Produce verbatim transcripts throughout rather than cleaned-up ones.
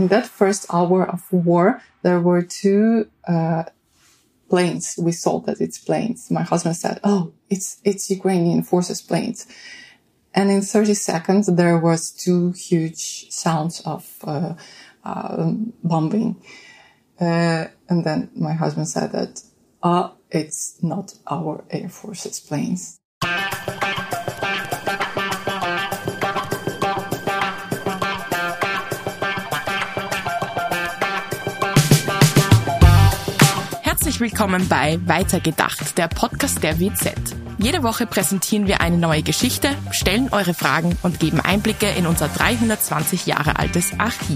In that first hour of war, there were two uh, planes. We thought that it's planes. My husband said, oh, it's it's Ukrainian forces planes. And in thirty seconds, there was two huge sounds of uh, uh, bombing. Uh, and then my husband said that, ah, uh, it's not our Air Force's planes. Herzlich willkommen bei Weitergedacht, der Podcast der W Z. Jede Woche präsentieren wir eine neue Geschichte, stellen eure Fragen und geben Einblicke in unser dreihundertzwanzig Jahre altes Archiv.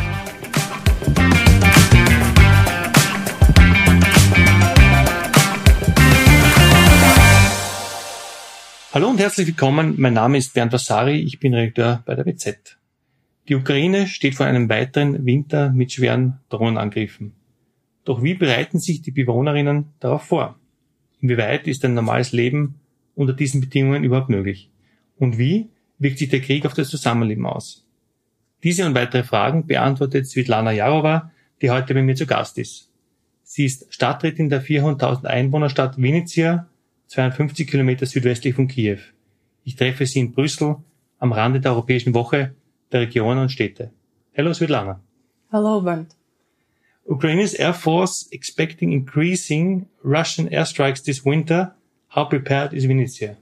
Hallo und herzlich willkommen, mein Name ist Bernd Vasari, ich bin Redakteur bei der W Z. Die Ukraine steht vor einem weiteren Winter mit schweren Drohnenangriffen. Doch wie bereiten sich die Bewohnerinnen darauf vor? Inwieweit ist ein normales Leben unter diesen Bedingungen überhaupt möglich? Und wie wirkt sich der Krieg auf das Zusammenleben aus? Diese und weitere Fragen beantwortet Svitlana Jarova, die heute bei mir zu Gast ist. Sie ist Stadträtin der vierhunderttausend Einwohnerstadt Vinnytsia, zweiundfünfzig Kilometer südwestlich von Kiew. Ich treffe sie in Brüssel am Rande der Europäischen Woche der Regionen und Städte. Hello, Svitlana. Hello, Bernd. Ukraine's Air Force expecting increasing Russian airstrikes this winter. How prepared is Vinnytsia?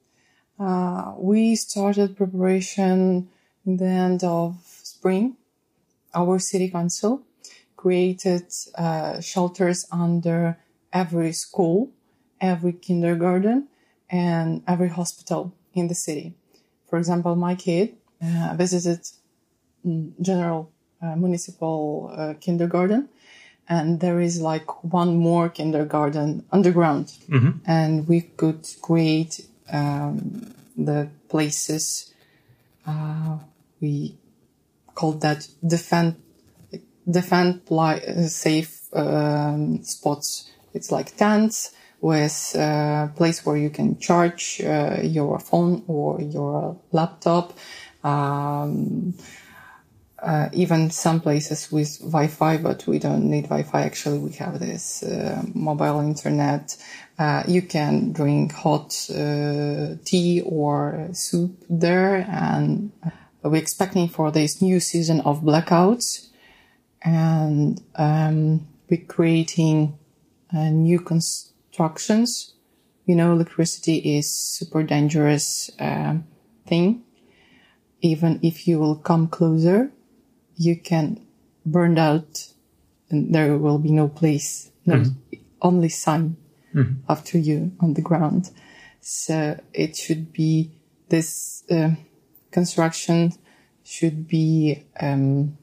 Uh, we started preparation in the end of spring. Our city council created uh, shelters under every school, every kindergarten, and every hospital in the city. For example, my kid uh, visited General uh, Municipal uh, Kindergarten, and there is like one more kindergarten underground. Mm-hmm. And we could create um, the places, uh, we called that defend, defend pli- uh, safe um, spots. It's like tents with a place where you can charge uh, your phone or your laptop. Um, uh, even some places with Wi-Fi, but we don't need Wi-Fi. Actually, we have this uh, mobile internet. Uh, you can drink hot uh, tea or soup there. And we're expecting for this new season of blackouts. And um, we're creating a new construction. Constructions. You know, electricity is super dangerous um, thing. Even if you will come closer, you can burn out and there will be no place, no mm-hmm. only sun mm-hmm. after you on the ground. So it should be, this uh, construction should be um,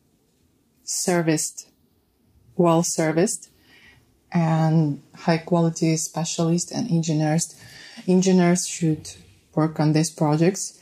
serviced, well serviced. And high quality specialists and engineers. Engineers should work on these projects.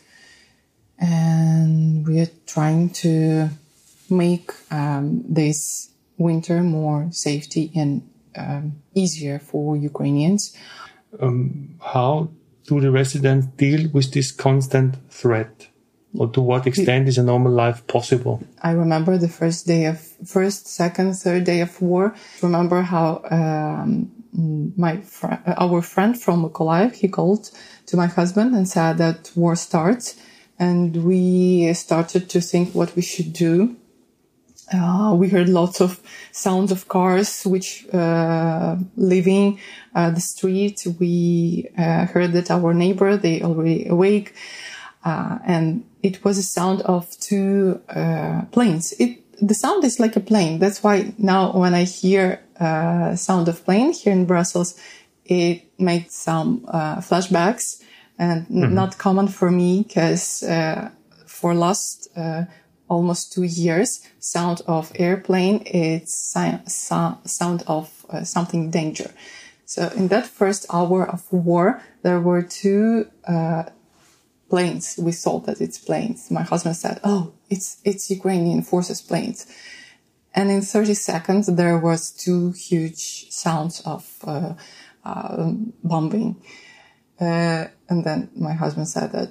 And we are trying to make um, this winter more safety and um, easier for Ukrainians. Um, how do the residents deal with this constant threat? Or to what extent is a normal life possible? I remember the first day of, first, second, third day of war. Remember how um, my fr- our friend from Mykolaiv, he called to my husband and said that war starts. And we started to think what we should do. Uh, we heard lots of sounds of cars which uh, leaving uh, the street. We uh, heard that our neighbor, they already awake. Uh, and it was a sound of two uh, planes. It the sound is like a plane. That's why now when I hear uh, sound of plane here in Brussels, it makes some uh, flashbacks, and mm-hmm. not common for me because uh, for last uh, almost two years, sound of airplane it's si- so- sound of uh, something danger. So in that first hour of war, there were two. Uh, planes. We thought that it's planes. My husband said, oh, it's, it's Ukrainian forces planes. And in thirty seconds, there was two huge sounds of, uh, uh, bombing. Uh, and then my husband said that,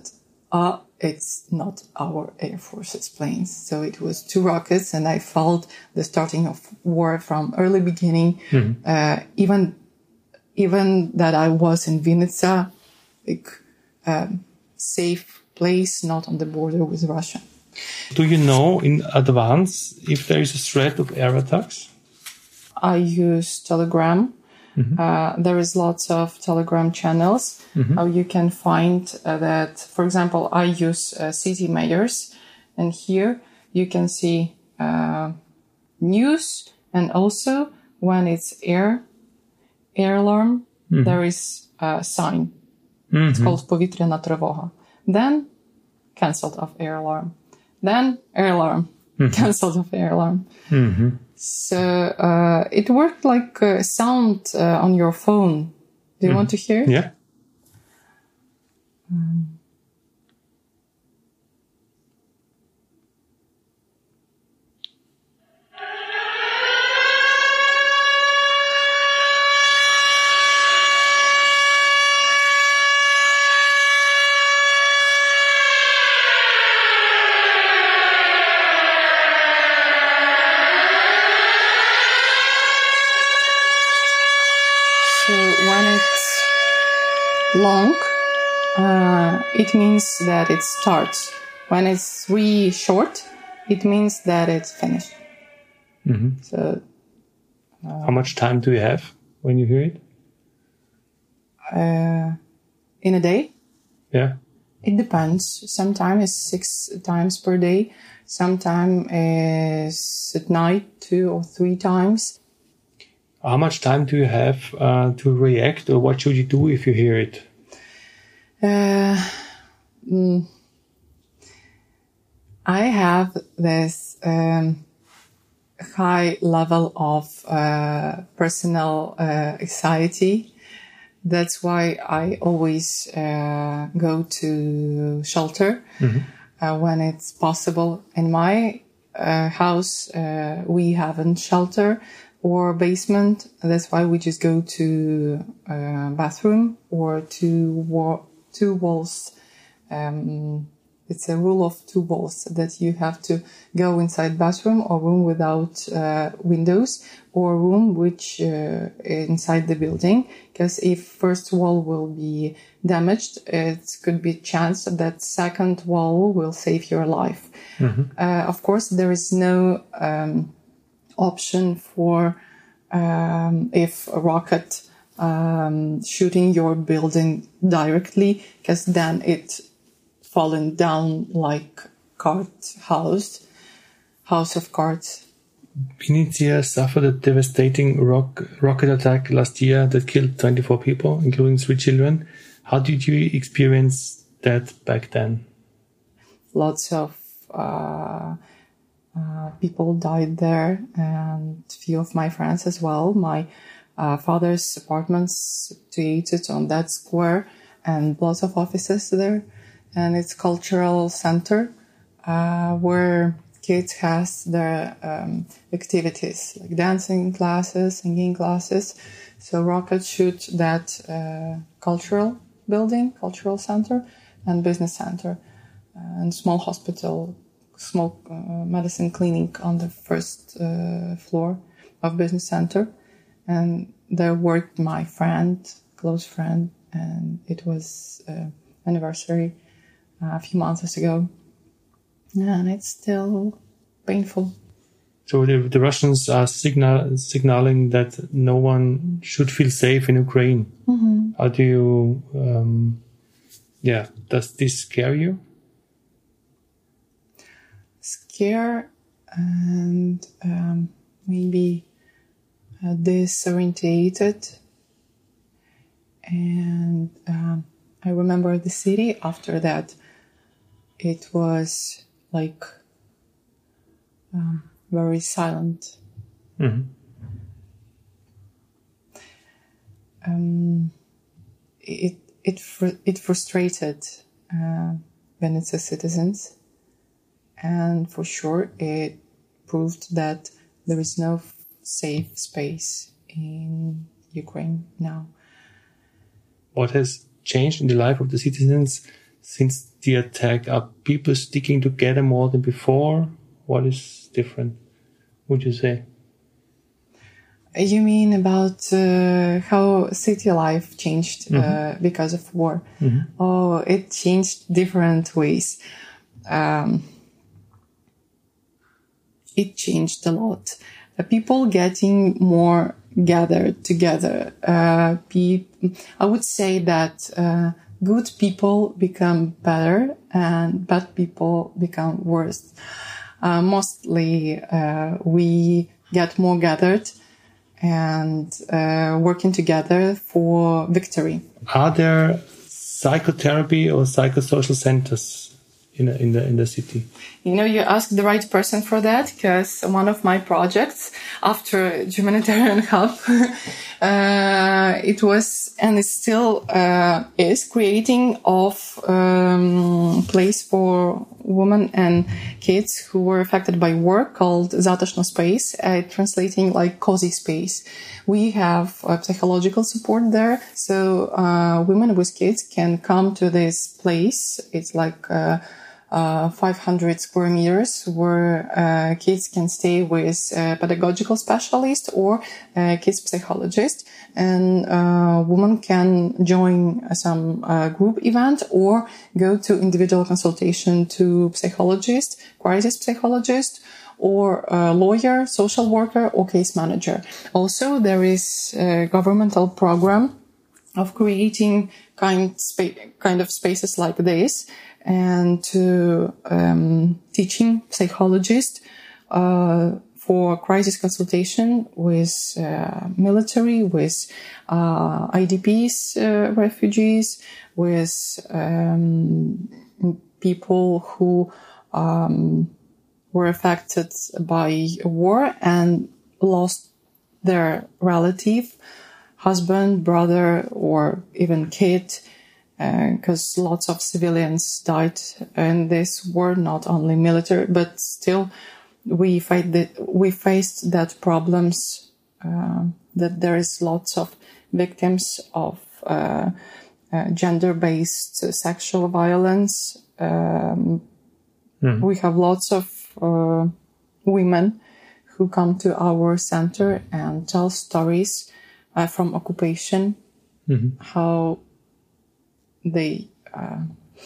uh, it's not our Air Force's planes. So it was two rockets, and I felt the starting of war from early beginning. Mm-hmm. Uh, even, even that I was in Vinica, like, um, safe place, not on the border with Russia. Do you know in advance if there is a threat of air attacks? I use Telegram. Mm-hmm. Uh, there is lots of Telegram channels. Mm-hmm. How you can find uh, that, for example, I use uh, City Mayors, and here you can see uh, news, and also when it's air, air alarm, mm-hmm. there is a sign. Mm-hmm. It's called Повітряна тривога. Then cancelled of air alarm. Then air alarm. Mm-hmm. Cancelled of air alarm. Mm-hmm. So uh, it worked like uh, sound uh, on your phone. Do you mm-hmm. want to hear it? Yeah. Um, long, uh, it means that it starts. When it's really short, it means that it's finished. Mm-hmm. So, uh, how much time do you have when you hear it? Uh, in a day? Yeah. It depends. Sometimes it's six times per day. Sometimes it's at night, two or three times. How much time do you have uh, to react, or what should you do if you hear it? Uh, mm, I have this um, high level of uh, personal uh, anxiety. That's why I always uh, go to shelter mm-hmm. uh, when it's possible. In my uh, house, uh, we haven't shelter or basement. That's why we just go to uh, bathroom or to wa- two walls. Um, it's a rule of two walls that you have to go inside bathroom or room without uh, windows, or room which uh, inside the building. Because if first wall will be damaged, it could be a chance that second wall will save your life. Mm-hmm. Uh, of course, there is no um, option for um, if a rocket um, shooting your building directly, because then it fallen down like cart house, house of cards. Vinnytsia suffered a devastating rock, rocket attack last year that killed twenty-four people, including three children. How did you experience that back then? Lots of uh, uh, people died there, and a few of my friends as well. My uh, father's apartment's situated on that square, and lots of offices there. And it's cultural center uh, where kids has their um, activities like dancing classes, singing classes. So rockets shoot that uh, cultural building, cultural center, and business center, uh, and small hospital, small uh, medicine clinic on the first uh, floor of business center. And there worked my friend, close friend, and it was uh, anniversary a few months ago, and it's still painful. So the, the Russians are signal, signaling that no one should feel safe in Ukraine. Mm-hmm. How do you, um, yeah, does this scare you? Scare and um, maybe uh, disorientated. And um, I remember the city after that. It was like um, very silent. Mm-hmm. Um, it it fr- it frustrated uh, Venice citizens, and for sure it proved that there is no f- safe space in Ukraine now. What has changed in the life of the citizens since the attack? Are people sticking together more than before? What is different, would you say? You mean about uh, how city life changed uh, Mm-hmm. because of war? Mm-hmm. Oh, it changed different ways. Um, it changed a lot. Uh, people getting more gathered together. Uh, pe- I would say that uh, good people become better and bad people become worse. Uh, mostly uh, we get more gathered and uh, working together for victory. Are there psychotherapy or psychosocial centers in in the in the city? You know, you asked the right person for that, because one of my projects after humanitarian help, uh, it was and it still uh, is creating of um, place for women and kids who were affected by war called Zatashno Space, uh, translating like cozy space. We have uh, psychological support there, so uh, women with kids can come to this place. It's like uh, uh, five hundred square meters where uh, kids can stay with a pedagogical specialist or a kids psychologist, and uh, women can join some uh, group event or go to individual consultation to psychologist, crisis psychologist, or a lawyer, social worker, or case manager. Also, there is a governmental program of creating kind spa- kind of spaces like this, and to um, teaching psychologists uh, for crisis consultation with uh, military, with uh, I D Ps, uh, refugees, with um, people who um, were affected by a war and lost their relative, husband, brother, or even kid, because uh, lots of civilians died in this war, not only military, but still we fight that we faced that problems, uh, that there is lots of victims of uh, uh, gender-based sexual violence. Um, mm. We have lots of uh, women who come to our center and tell stories uh, from occupation, mm-hmm. how they uh,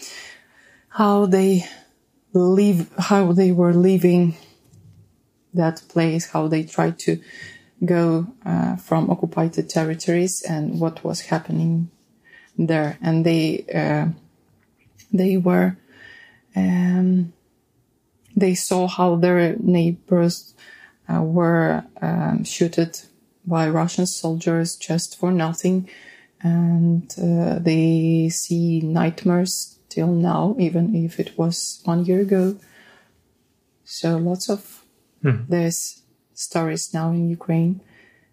how they live, how they were living that place, how they tried to go uh, from occupied territories, and what was happening there. And they uh, they were um, they saw how their neighbors uh, were um, shooted by Russian soldiers just for nothing. And uh, they see nightmares till now, even if it was one year ago. So lots of hmm. there's stories now in Ukraine,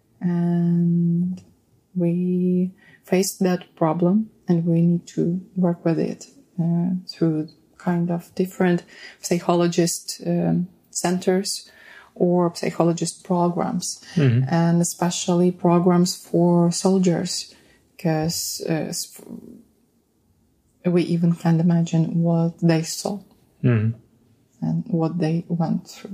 and we faced that problem, and we need to work with it uh, through kind of different psychologist um, centers or psychologist programs, mm-hmm. and especially programs for soldiers. Because uh, we even can't imagine what they saw mm. and what they went through.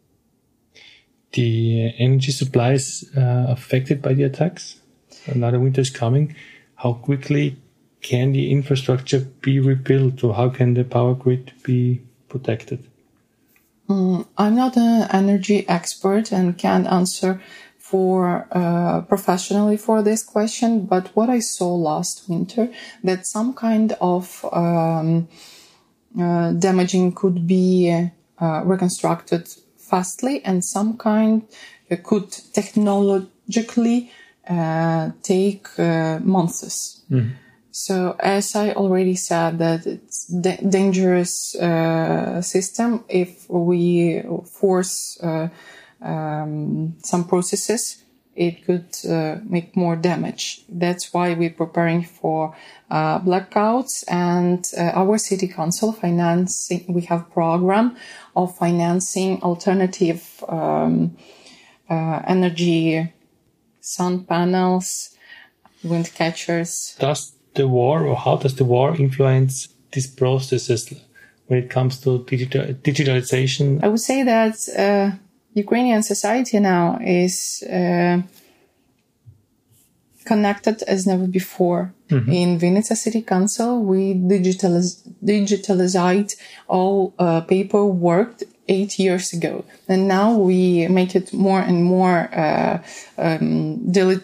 The energy supply is uh, affected by the attacks. Another winter is coming. How quickly can the infrastructure be rebuilt, or how can the power grid be protected? Mm, I'm not an energy expert and can't answer for uh, professionally for this question, but what I saw last winter, that some kind of um, uh, damaging could be uh, reconstructed fastly, and some kind uh, could technologically uh, take uh, months. Mm. So as I already said, that it's da- dangerous uh, system if we force uh, Um, some processes, it could uh, make more damage. That's why we're preparing for uh, blackouts, and uh, our city council financing, we have program of financing alternative um, uh, energy, sun panels, wind catchers. Does the war, or how does the war influence these processes when it comes to digital digitalization? I would say that uh, Ukrainian society now is uh, connected as never before. Mm-hmm. In Vinnytsia City Council, we digitaliz- digitalized all uh, paperwork eight years ago. And now we make it more and more uh, um,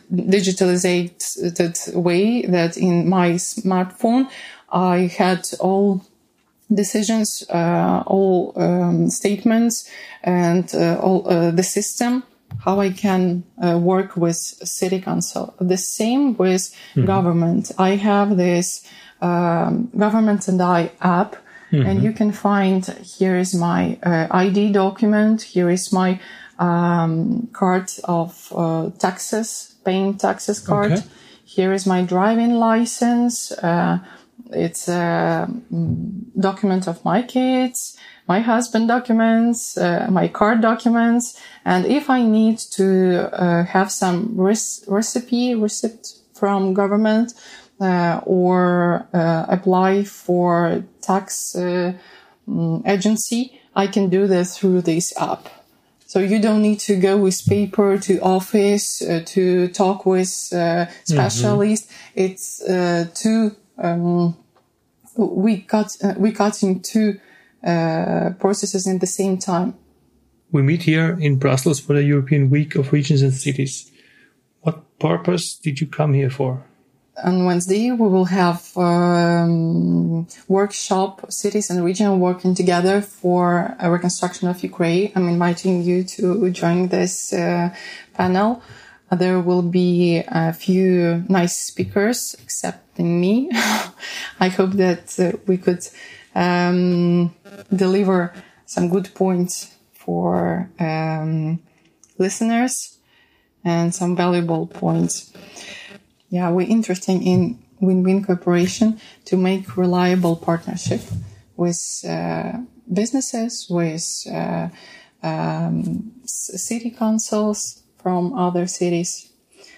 digitalized way that in my smartphone, I had all decisions, uh, all um, statements and uh, all uh, the system, how I can uh, work with city council. The same with mm-hmm. government. I have this um, Government and I app, mm-hmm. and you can find, here is my uh, I D document, here is my um, card of uh, taxes, paying taxes card, okay. Here is my driving license, uh, it's a document of my kids, my husband documents, uh, my card documents. And if I need to uh, have some res- recipe, receipt from government, uh, or uh, apply for tax uh, agency, I can do that through this app. So you don't need to go with paper to office uh, to talk with uh, specialists. Mm-hmm. It's uh, too... Um, we got uh, we got into uh, processes in the same time. We meet here in Brussels for the European Week of Regions and Cities. What purpose did you come here for? On Wednesday, we will have um, workshop, cities and region working together for a reconstruction of Ukraine. I'm inviting you to join this uh, panel. There will be a few nice speakers, excepting me. I hope that uh, we could um, deliver some good points for um, listeners and some valuable points. Yeah, we're interested in win-win cooperation to make reliable partnership with uh, businesses, with uh, um, city councils from other cities.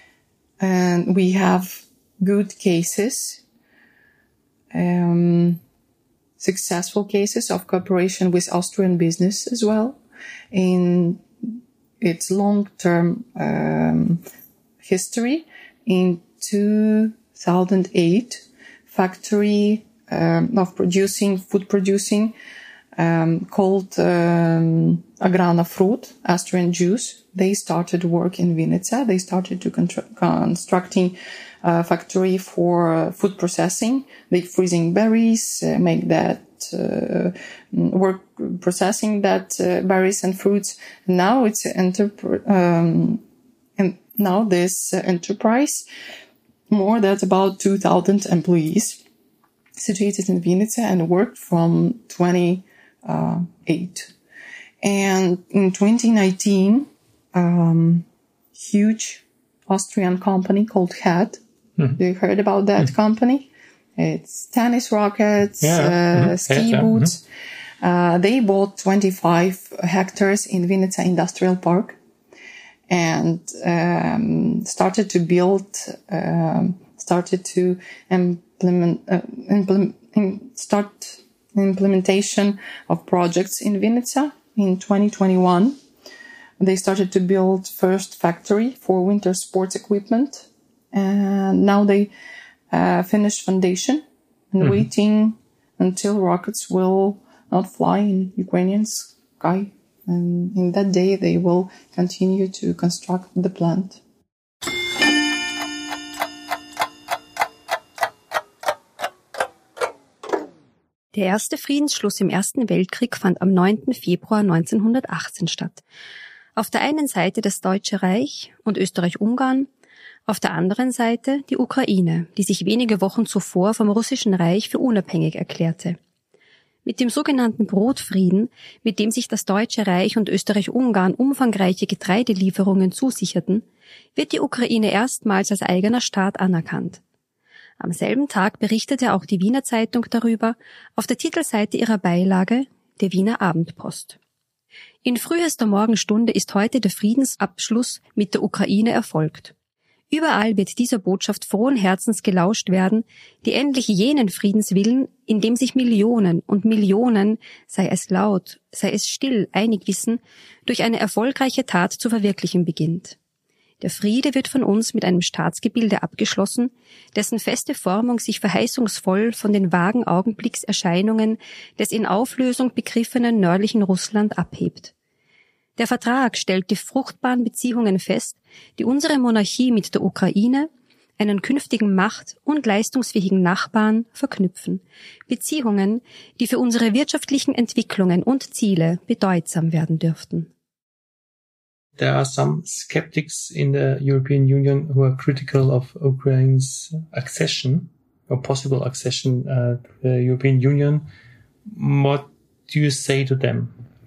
And we have good cases, um, successful cases of cooperation with Austrian business as well in its long-term um, history. In two thousand eight, factory um, of producing, food producing, um, called um, Agrana Fruit, Austrian Jews. They started work in Vinnytsia. They started to contra- constructing a factory for food processing. They freezing berries, uh, make that uh, work processing that uh, berries and fruits. Now it's an enterprise. Um, and now this uh, enterprise, more than about two thousand employees, situated in Vinnytsia and worked from twenty-eight. And in twenty nineteen, um, huge Austrian company called Had. Mm-hmm. You heard about that mm-hmm. company? It's tennis rackets, yeah. uh, mm-hmm. ski yeah. boots. Mm-hmm. Uh, they bought twenty-five hectares in Vinnytsia Industrial Park and um, started to build, um, started to implement, uh, implement, start implementation of projects in Vinnytsia in twenty twenty-one. They started to build first factory for winter sports equipment, and now they uh, finished foundation and mm-hmm. waiting until rockets will not fly in Ukrainian sky. And in that day, they will continue to construct the plant. Der erste Friedensschluss im Ersten Weltkrieg fand am neunten Februar neunzehnhundertachtzehn statt. Auf der einen Seite das Deutsche Reich und Österreich-Ungarn, auf der anderen Seite die Ukraine, die sich wenige Wochen zuvor vom Russischen Reich für unabhängig erklärte. Mit dem sogenannten Brotfrieden, mit dem sich das Deutsche Reich und Österreich-Ungarn umfangreiche Getreidelieferungen zusicherten, wird die Ukraine erstmals als eigener Staat anerkannt. Am selben Tag berichtete auch die Wiener Zeitung darüber auf der Titelseite ihrer Beilage, der Wiener Abendpost. In frühester Morgenstunde ist heute der Friedensabschluss mit der Ukraine erfolgt. Überall wird dieser Botschaft frohen Herzens gelauscht werden, die endlich jenen Friedenswillen, in dem sich Millionen und Millionen, sei es laut, sei es still, einig wissen, durch eine erfolgreiche Tat zu verwirklichen beginnt. Der Friede wird von uns mit einem Staatsgebilde abgeschlossen, dessen feste Formung sich verheißungsvoll von den vagen Augenblickserscheinungen des in Auflösung begriffenen nördlichen Russland abhebt. Der Vertrag stellt die fruchtbaren Beziehungen fest, die unsere Monarchie mit der Ukraine, einen künftigen macht- und leistungsfähigen Nachbarn, verknüpfen. Beziehungen, die für unsere wirtschaftlichen Entwicklungen und Ziele bedeutsam werden dürften. There are some skeptics in the European Union who are critical of Ukraine's accession or possible accession uh, to the European Union. What do you say to them?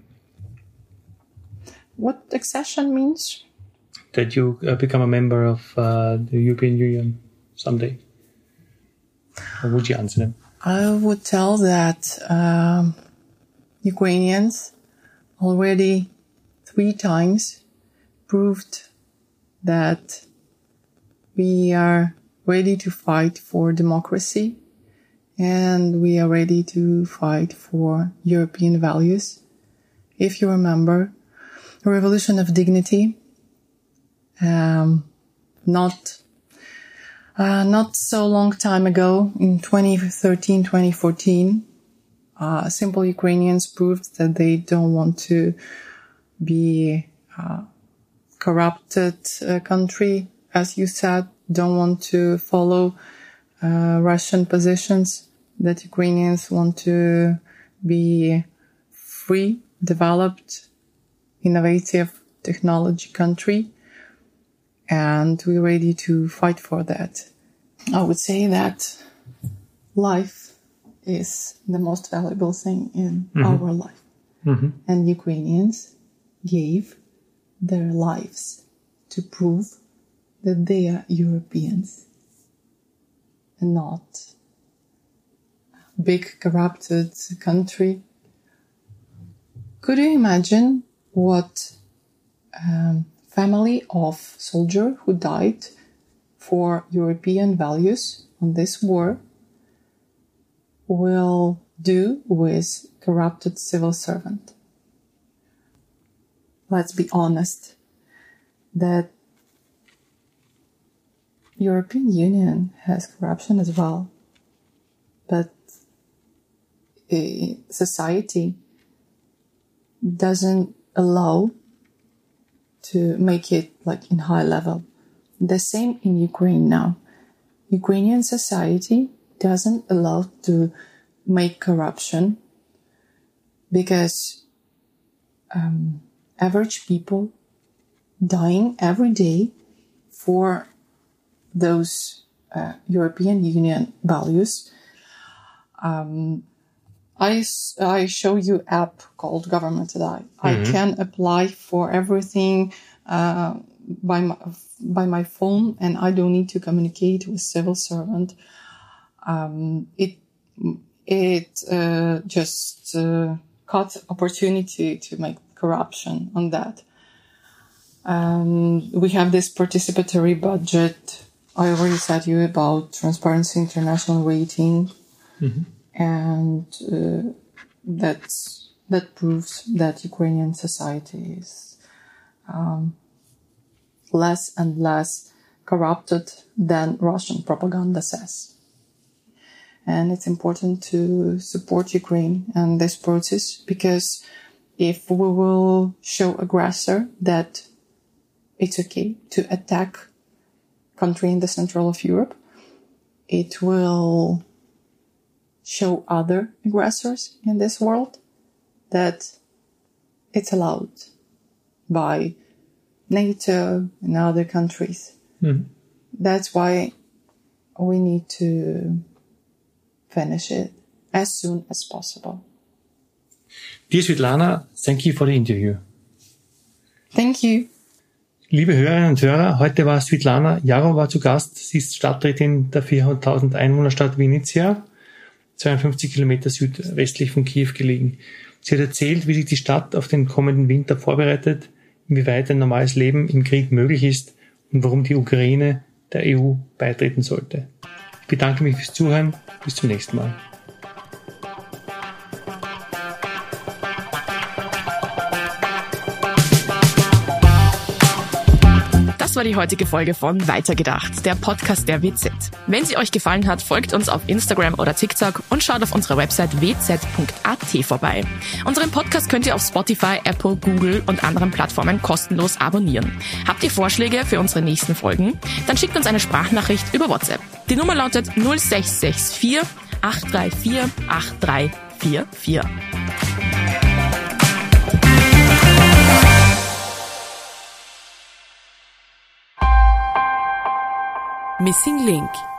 What accession means? That you uh, become a member of uh, the European Union someday. Or would you answer them? I would tell that um, Ukrainians already three times proved that we are ready to fight for democracy and we are ready to fight for European values. If you remember, the Revolution of Dignity, um, not uh, not so long time ago, in twenty thirteen, twenty fourteen, uh, simple Ukrainians proved that they don't want to be uh, corrupted uh, country, as you said, don't want to follow uh, Russian positions, that Ukrainians want to be free, developed, innovative technology country, and we're ready to fight for that. I would say that life is the most valuable thing in mm-hmm. our life. Mm-hmm. And Ukrainians gave their lives to prove that they are Europeans and not a big corrupted country. Could you imagine what um, family of soldier who died for European values on this war will do with corrupted civil servant? Let's be honest that European Union has corruption as well, but a society doesn't allow to make it like in high level. The same in Ukraine now. Ukrainian society doesn't allow to make corruption because um, average people dying every day for those uh, European Union values. Um, I, I show you app called Government Today. Mm-hmm. I can apply for everything uh, by my, by my phone, and I don't need to communicate with civil servant. Um, it it uh, just uh, cut opportunity to make corruption on that. Um, we have this participatory budget. I already said you about Transparency International rating. Mm-hmm. And uh, that's, that proves that Ukrainian society is um, less and less corrupted than Russian propaganda says. And it's important to support Ukraine and this process, because if we will show aggressor that it's okay to attack country in the central of Europe, it will show other aggressors in this world that it's allowed by NATO and other countries. Mm-hmm. That's why we need to finish it as soon as possible. Dear Svetlana, thank you for the interview. Thank you. Liebe Hörerinnen und Hörer, heute war Svetlana Jarova zu Gast. Sie ist Stadträtin der vierhunderttausend Einwohnerstadt Vinnytsia, zweiundfünfzig Kilometer südwestlich von Kiew gelegen. Sie hat erzählt, wie sich die Stadt auf den kommenden Winter vorbereitet, inwieweit ein normales Leben im Krieg möglich ist und warum die Ukraine der E U beitreten sollte. Ich bedanke mich fürs Zuhören. Bis zum nächsten Mal. Das war die heutige Folge von Weitergedacht, der Podcast der W Z. Wenn sie euch gefallen hat, folgt uns auf Instagram oder TikTok und schaut auf unserer Website w z punkt a t vorbei. Unseren Podcast könnt ihr auf Spotify, Apple, Google und anderen Plattformen kostenlos abonnieren. Habt ihr Vorschläge für unsere nächsten Folgen? Dann schickt uns eine Sprachnachricht über WhatsApp. Die Nummer lautet null sechs sechs vier acht drei vier acht drei vier vier. Missing Link